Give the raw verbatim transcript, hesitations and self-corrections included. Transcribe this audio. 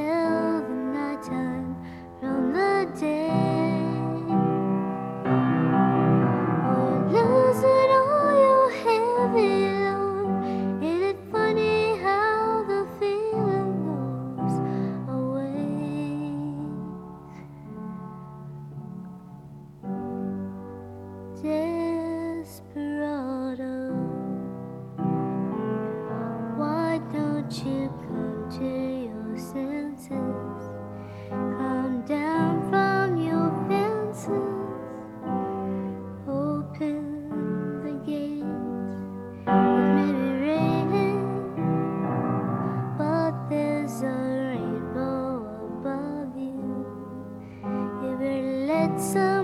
tell the nighttime from the day. Or losing all your heavy load. Is it funny how the feeling goes away? Desperado, why don't you come to your senses? Come down from your fences, open the gates. It may be raining, but there's a rainbow above you. You better let some